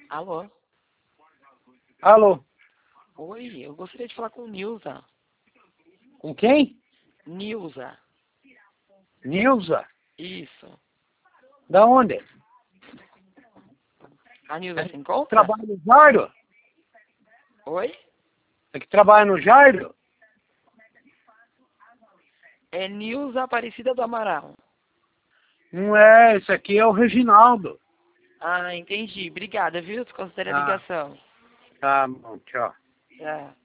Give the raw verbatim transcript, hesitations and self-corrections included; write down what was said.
Alô? Alô? Oi, eu gostaria de falar com Nilza. Com quem? Nilza. Nilza? Isso. Da onde? A Nilza se encontra? Trabalha no Jairo? Oi? É que trabalha no Jairo? É Nilza Aparecida do Amaral. Não é, esse aqui é o Reginaldo. Ah, entendi. Obrigada, viu? Considera a Ah. ligação. Tá bom, tchau. É.